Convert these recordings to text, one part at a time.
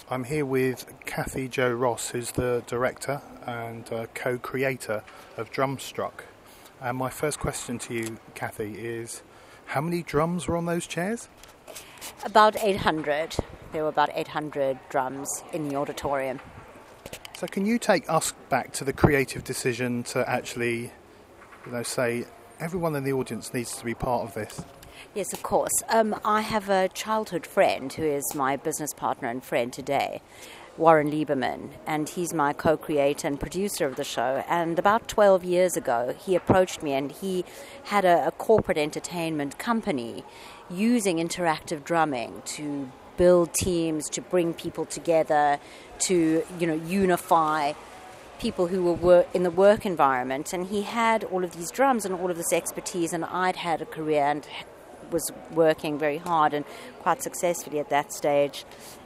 I'm here with Kathy Jo Ross, who's the director and co-creator of Drumstruck. And my first question to you, Kathy, is how many drums were on those chairs? About 800. There were about 800 drums in the auditorium. So can you take us back to the creative decision to actually, say everyone in the audience needs to be part of this? Yes, of course. I have a childhood friend who is my business partner and friend today, Warren Lieberman, and he's my co-creator and producer of the show. And about 12 years ago, he approached me, and he had a corporate entertainment company using interactive drumming to build teams, to bring people together, to unify people who were in the work environment. And he had all of these drums and all of this expertise, and I'd had a career and was working very hard and quite successfully at that stage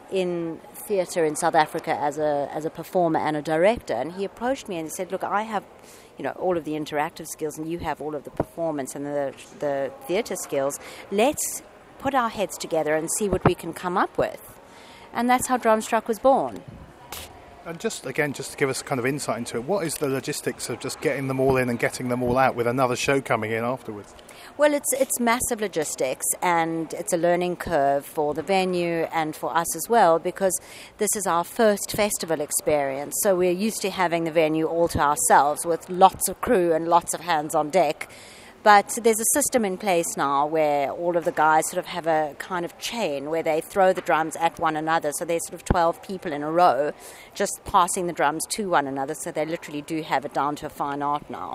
in theatre in South Africa as a performer and a director. And he approached me and he said, look, I have all of the interactive skills and you have all of the performance and the theatre skills. Let's put our heads together and see what we can come up with. And that's how Drumstruck was born. And just to give us kind of insight into it, what is the logistics of just getting them all in and getting them all out with another show coming in afterwards? Well, it's massive logistics, and it's a learning curve for the venue and for us as well, because this is our first festival experience. So we're used to having the venue all to ourselves with lots of crew and lots of hands on deck. But there's a system in place now where all of the guys sort of have a kind of chain where they throw the drums at one another. So there's sort of 12 people in a row just passing the drums to one another. So they literally do have it down to a fine art now.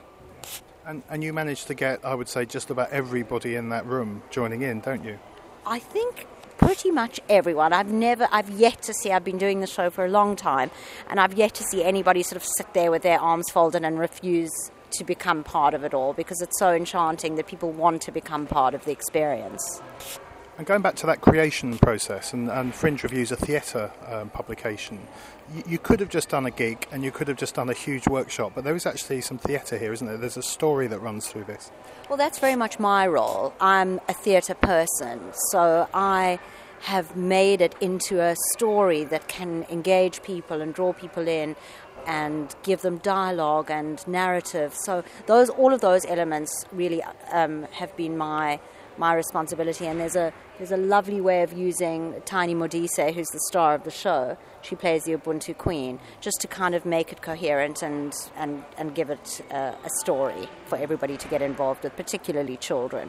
And you managed to get, I would say, just about everybody in that room joining in, don't you? I think pretty much everyone. I've yet to see, I've been doing the show for a long time, and I've yet to see anybody sort of sit there with their arms folded and refuse to become part of it all, because it's so enchanting that people want to become part of the experience. And going back to that creation process, and Fringe Review's a theatre publication, you could have just done a gig and you could have just done a huge workshop, but there is actually some theatre here, isn't there? There's a story that runs through this. Well, that's very much my role. I'm a theatre person, so I have made it into a story that can engage people and draw people in and give them dialogue and narrative. So all of those elements really have been my responsibility. And there's a lovely way of using Tiny Modise, who's the star of the show. She plays the Ubuntu Queen, just to kind of make it coherent and give it a story for everybody to get involved with, particularly children.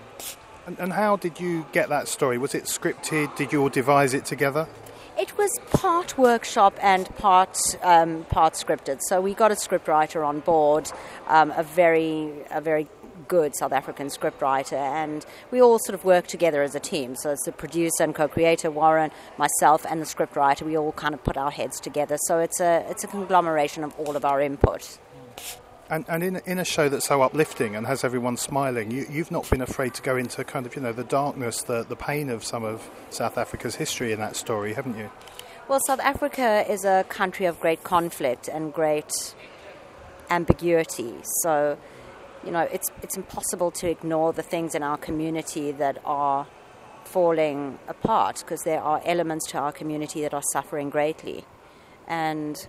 And how did you get that story? Was it scripted? Did you all devise it together? It was part workshop and part scripted. So we got a scriptwriter on board, a very good South African scriptwriter, and we all sort of work together as a team. So it's the producer and co-creator, Warren, myself, and the scriptwriter. We all kind of put our heads together. So it's a conglomeration of all of our input. And in a show that's so uplifting and has everyone smiling, you've not been afraid to go into kind of, the darkness, the pain of some of South Africa's history in that story, haven't you? Well, South Africa is a country of great conflict and great ambiguity. So, it's impossible to ignore the things in our community that are falling apart, because there are elements to our community that are suffering greatly. And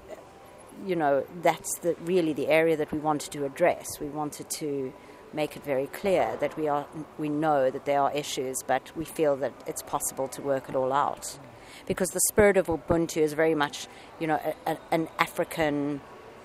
that's really the area that we wanted to address. We wanted to make it very clear that we know that there are issues, but we feel that it's possible to work it all out. Because the spirit of Ubuntu is very much, an African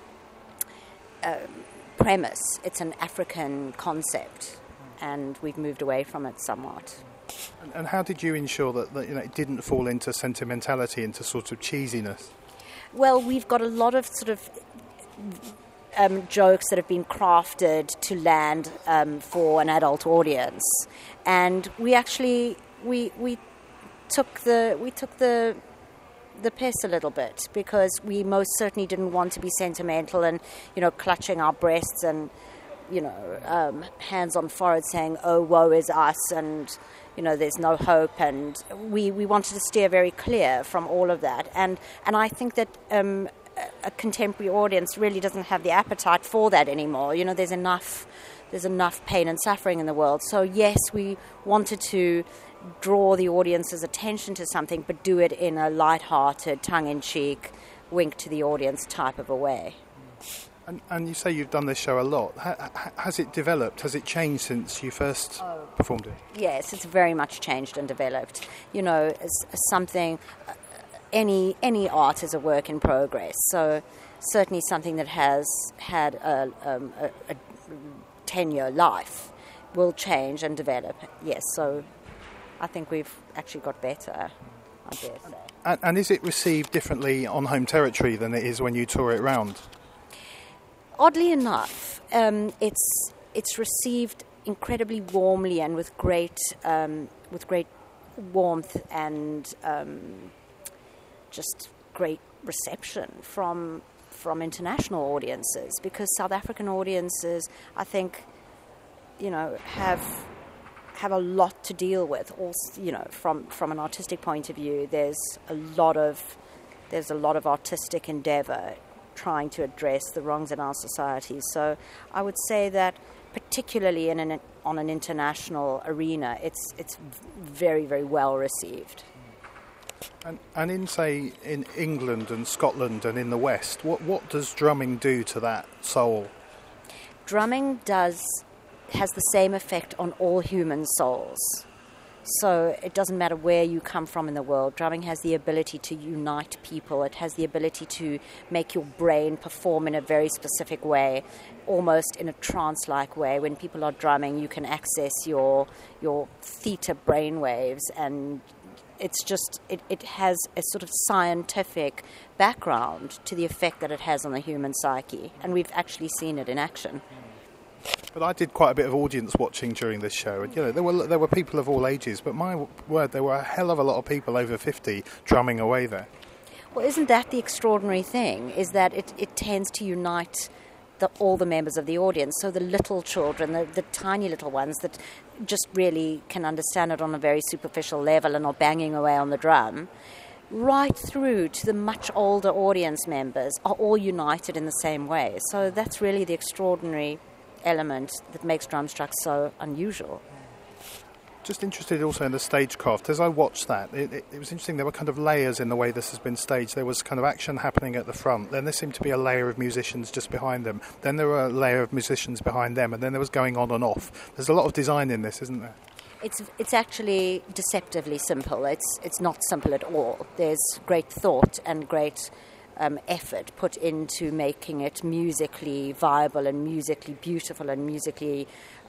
premise. It's an African concept, and we've moved away from it somewhat. And how did you ensure that it didn't fall into sentimentality, into sort of cheesiness? Well, we've got a lot of sort of jokes that have been crafted to land for an adult audience, and we actually we took the piss a little bit, because we most certainly didn't want to be sentimental and clutching our breasts and hands on forehead saying, "Oh, woe is us," and there's no hope, and we wanted to steer very clear from all of that, and I think that a contemporary audience really doesn't have the appetite for that anymore. There's enough pain and suffering in the world. So yes, we wanted to draw the audience's attention to something, but do it in a light-hearted, tongue-in-cheek, wink to the audience type of a way. And you say you've done this show a lot. Has it developed? Has it changed since you first performed it? Yes, it's very much changed and developed. You know, it's something, any art is a work in progress. So certainly something that has had a 10-year life will change and develop. Yes, so I think we've actually got better, I dare say. And is it received differently on home territory than it is when you tour it round? Oddly enough, it's received incredibly warmly and with great warmth and just great reception from international audiences, because South African audiences, I think, you know, have a lot to deal with. Also, you know, from an artistic point of view, there's a lot of artistic endeavour trying to address the wrongs in our society. So I would say that particularly on an international arena, it's very, very well received. And in England and Scotland and in the West, what does drumming do to that soul? Drumming has the same effect on all human souls. So it doesn't matter where you come from in the world. Drumming has the ability to unite people. It has the ability to make your brain perform in a very specific way, almost in a trance-like way. When people are drumming, you can access your theta brainwaves, and it's just it has a sort of scientific background to the effect that it has on the human psyche, and we've actually seen it in action. But I did quite a bit of audience watching during this show, and you know there were people of all ages. But my word, there were a hell of a lot of people over 50 drumming away there. Well, isn't that the extraordinary thing? Is that it tends to unite all the members of the audience. So the little children, the tiny little ones that just really can understand it on a very superficial level and are banging away on the drum, right through to the much older audience members, are all united in the same way. So that's really the extraordinary element that makes Drumstruck so unusual. Just interested also in the stagecraft. As I watched that, it was interesting. There were kind of layers in the way this has been staged. There was kind of action happening at the front. Then there seemed to be a layer of musicians just behind them. Then there were a layer of musicians behind them. And then there was going on and off. There's a lot of design in this, isn't there? It's actually deceptively simple. It's not simple at all. There's great thought and great effort put into making it musically viable and musically beautiful and musically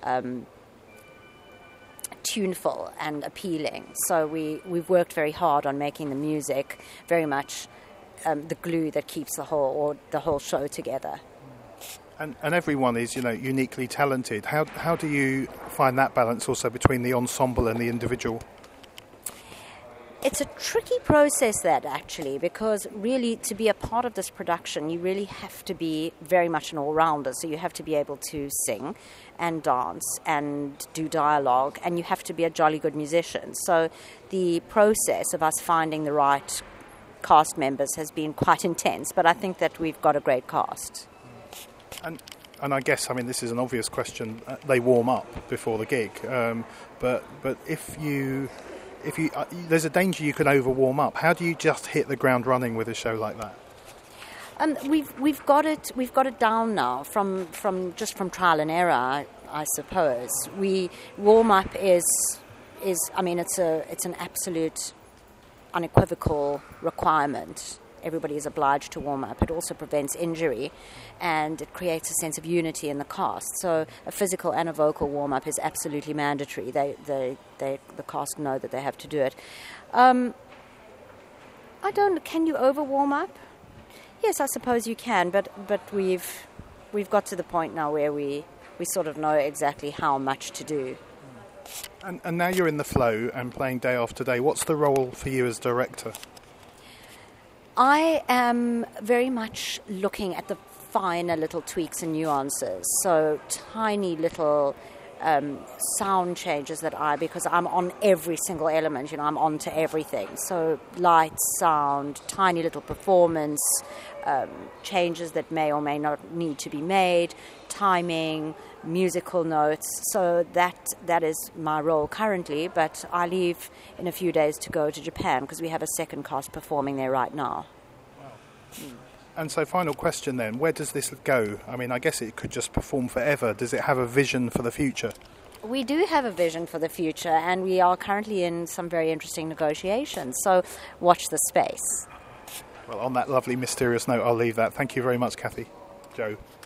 tuneful and appealing. So we've worked very hard on making the music very much the glue that keeps the whole show together. And everyone is, you know, uniquely talented. How do you find that balance also between the ensemble and the individual? It's a tricky process, that, actually, because really to be a part of this production, you really have to be very much an all-rounder. So you have to be able to sing and dance and do dialogue, and you have to be a jolly good musician. So the process of us finding the right cast members has been quite intense, but I think that we've got a great cast. And I guess, I mean, this is an obvious question. They warm up before the gig, but if there's a danger you can over-warm up. How do you just hit the ground running with a show like that? We've got it down now from trial and error, I suppose. Warm up is I mean, it's an absolute unequivocal requirement. Everybody is obliged to warm up. It also prevents injury, and it creates a sense of unity in the cast. So a physical and a vocal warm-up is absolutely mandatory. The cast know that they have to do it. Can you over-warm up? Yes, I suppose you can, but we've got to the point now where we sort of know exactly how much to do. And now you're in the flow and playing day after day. What's the role for you as director? I am very much looking at the finer little tweaks and nuances. So tiny little sound changes because I'm on every single element, I'm onto everything. So light, sound, tiny little performance, changes that may or may not need to be made, timing, musical notes. So that is my role currently, but I leave in a few days to go to Japan because we have a second cast performing there right now. Wow. And so final question then, where does this go? I mean, I guess it could just perform forever. Does it have a vision for the future? We do have a vision for the future, and we are currently in some very interesting negotiations, so watch the space. Well, on that lovely mysterious note, I'll leave that. Thank you very much, Kathy. Joe.